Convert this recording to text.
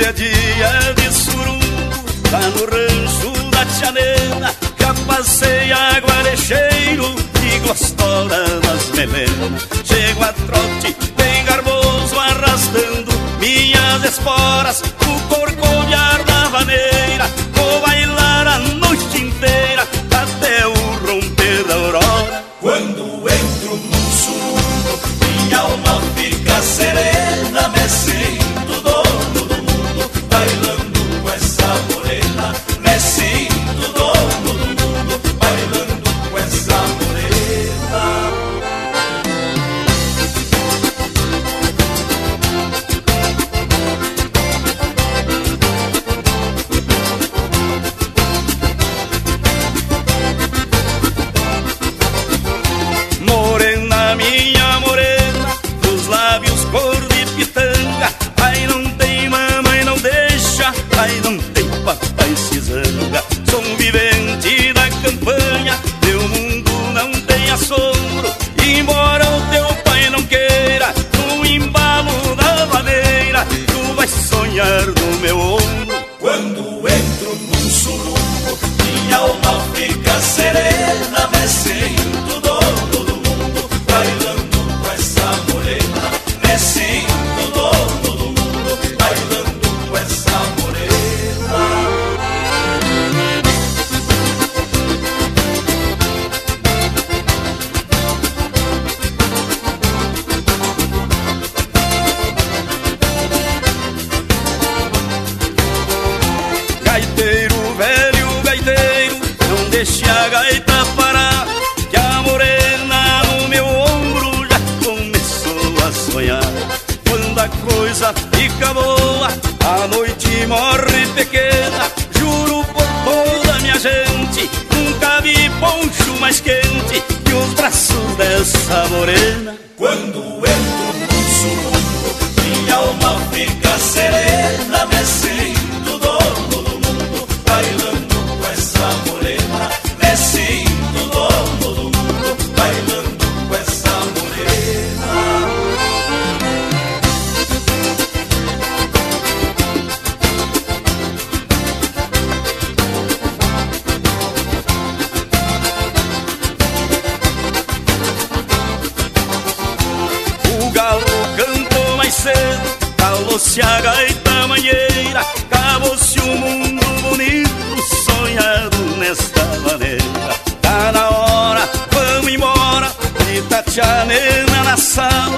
Hoje é dia de surungo, lá no rancho da tia Nena, que a passeia guarecheiro e gostosa nas melenas. Chego a trote, bem garboso, arrastando minhas esporas, o corcoviar da vaneira. Vou bailar a noite inteira, até o romper da aurora. Quando entro num surungo, minha alma fica serena, me sinto dono do mundo, bailando com essa morena. Me sinto dono do mundo, bailando com essa morena. Morena, minha morena, os lábios cor de pitanga. Ai, não tem mamãe, não deixa, ai, não tem papai se zanga. Sou um vivente da campanha, meu mundo não tem assombro. Embora o teu pai não queira, no embalo da maneira, tu vais sonhar no meu ombro. Quando entro num surungo, minha alma fica serena, me sinto dono do mundo, bailando com essa morena. Me sinto dono do mundo, bailando com essa morena. Gaiteiro, velho gaiteiro, não deixe a gaita parar, que a morena no meu ombro já começou a sonhar. Quando a coisa fica boa, a noite morre pequena. Juro por toda minha gente, nunca vi poncho mais quente que os braços dessa morena. Quando entro num surungo, minha alma fica serena, me sinto dono do mundo, bailando com essa morena. Me sinto dono do mundo, bailando com essa morena. O galo cantou mais cedo, calou-se a gaita manheira, acabou-se o mundo bonito, sonhado nesta maneira. Tá na hora, vamos embora, grita tia Nena na sala.